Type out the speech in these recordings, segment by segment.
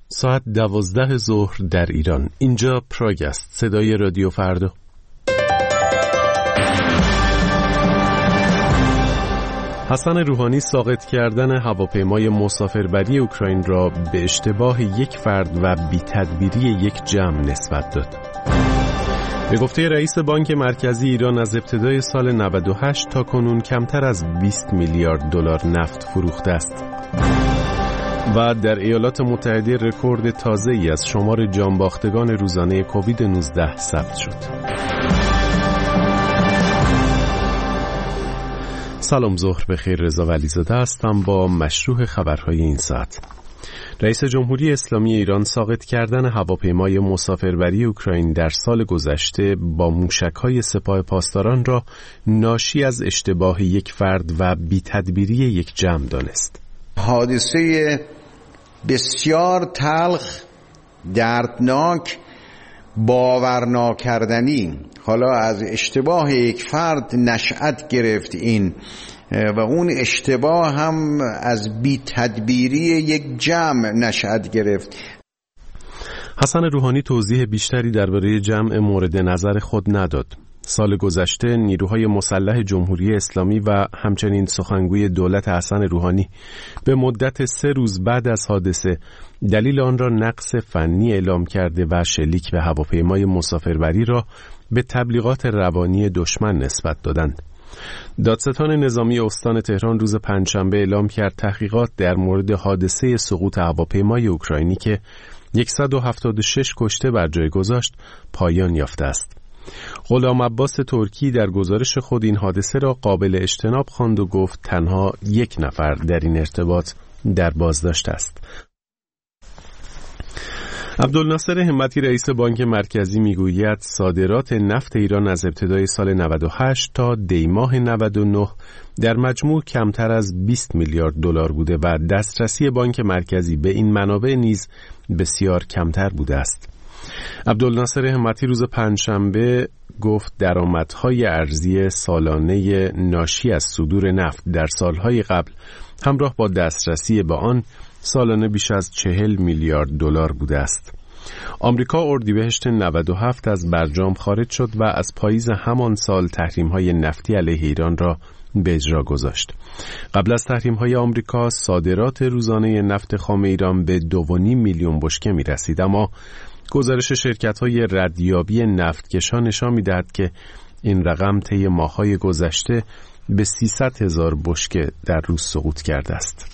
ساعت 12 ظهر در ایران. اینجا پراگ است، صدای رادیو فردا. حسن روحانی ساقط کردن هواپیمای مسافربری اوکراین را به اشتباه یک فرد و بی‌تدبیری یک جمع نسبت داد. به گفته رئیس بانک مرکزی ایران از ابتدای سال 98 تا کنون کمتر از 20 میلیارد دلار نفت فروخته است. و در ایالات متحده رکورد تازه‌ای از شمار جانباختگان روزانه کووید 19 ثبت شد. سلام، ظهر بخیر. رضا ولیزاده هستم با مشروح خبرهای این ساعت. رئیس جمهوری اسلامی ایران ساقط کردن هواپیمای مسافربری اوکراین در سال گذشته با موشک‌های سپاه پاسداران را ناشی از اشتباه یک فرد و بی‌تدبیری یک جمع دانست. حادثه بسیار تلخ، دردناک، باورناکردنی حالا از اشتباه یک فرد نشأت گرفت این و اون اشتباه هم از بی‌تدبیری یک جمع نشأت گرفت. حسن روحانی توضیح بیشتری درباره جمع مورد نظر خود نداد. سال گذشته نیروهای مسلح جمهوری اسلامی و همچنین سخنگوی دولت حسن روحانی به مدت 3 روز بعد از حادثه دلیل آن را نقص فنی اعلام کرده و شلیک به هواپیمای مسافربری را به تبلیغات روانی دشمن نسبت دادند. دادستان نظامی استان تهران روز پنجشنبه اعلام کرد تحقیقات در مورد حادثه سقوط هواپیمای اوکراینی که 176 کشته بر جای گذاشت پایان یافته است. غلام عباس ترکی در گزارش خود این حادثه را قابل اجتناب خواند و گفت تنها 1 نفر در این ارتباط در بازداشت است. عبدالناصر همتی رئیس بانک مرکزی میگوید صادرات نفت ایران از ابتدای سال 98 تا دی ماه 99 در مجموع کمتر از 20 میلیارد دلار بوده و دسترسی بانک مرکزی به این منابع نیز بسیار کمتر بوده است. عبدالناصر همتی روز پنجشنبه گفت درآمدهای ارزی سالانه ناشی از صدور نفت در سالهای قبل همراه با دسترسی به آن سالانه بیش از 40 میلیارد دلار بوده است. آمریکا اردیبهشت 97 از برجام خارج شد و از پاییز همان سال تحریم‌های نفتی علیه ایران را به اجرا گذاشت. قبل از تحریم‌های آمریکا صادرات روزانه نفت خام ایران به 2.5 میلیون بشکه می‌رسید، اما گزارش شرکت‌های ردیابی نفتکشان نشان می‌دهد که این رقم طی ماه‌های گذشته به 300,000 بشکه در روز سقوط کرده است.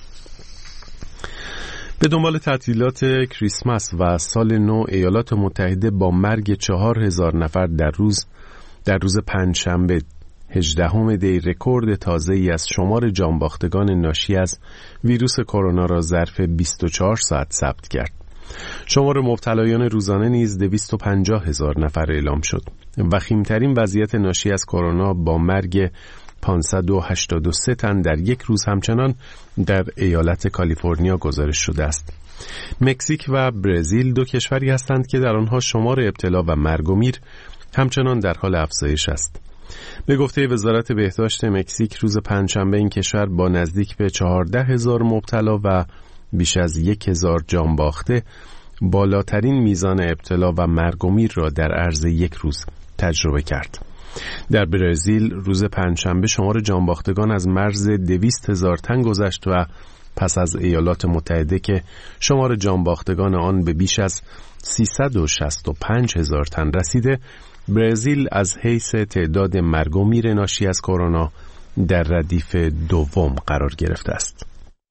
به دنبال تعطیلات کریسمس و سال نو ایالات متحده با مرگ 4,000 نفر در روز پنجشنبه 18 دی رکورد تازه‌ای از شمار جانباختگان ناشی از ویروس کرونا را ظرف 24 ساعت ثبت کرد. شمار مبتلایان روزانه نیز 250,000 نفر اعلام شد. وخیمترین وضعیت ناشی از کرونا با مرگ 583 تن در یک روز همچنان در ایالت کالیفرنیا گزارش شده است. مکزیک و برزیل 2 کشوری هستند که در آنها شمار ابتلا و مرگ و میر همچنان در حال افزایش است. به گفته وزارت بهداشت مکزیک روز پنجشنبه این کشور با نزدیک به 14,000 مبتلا و بیش از 1,000 جان باخته بالاترین میزان ابتلا و مرگ و میر را در عرض یک روز تجربه کرد. در برزیل روز پنجشنبه شمار جانباختگان از مرز 200,000 تن گذشت و پس از ایالات متحده که شمار جانباختگان آن به بیش از 365,000 تن رسیده، برزیل از حیث تعداد مرگ و میر ناشی از کرونا در ردیف دوم قرار گرفته است.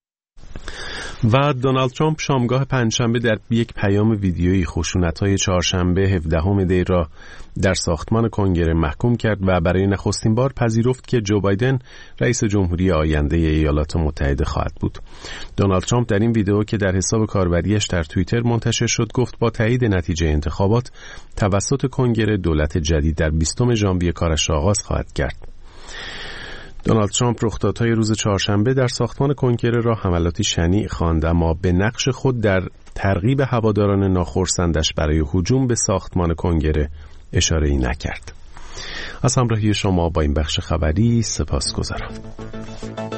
و دونالد ترامپ شامگاه پنجشنبه در یک پیام ویدیویی خشونت‌های چهارشنبه 17 دی را در ساختمان کنگره محکوم کرد و برای نخستین بار پذیرفت که جو بایدن رئیس جمهوری آینده ایالات متحده خواهد بود. دونالد ترامپ در این ویدیو که در حساب کاربریش در توییتر منتشر شد گفت با تایید نتیجه انتخابات توسط کنگره دولت جدید در 20 ژانویه کارش را آغاز خواهد کرد. دونالد ترامپ رخدادهای روز چهارشنبه در ساختمان کنگره را حملاتی شنیع خواند، اما به نقش خود در ترغیب هواداران ناخرسندش برای هجوم به ساختمان کنگره اشاره‌ای نکرد. از همراهی شما با این بخش خبری سپاسگزارم.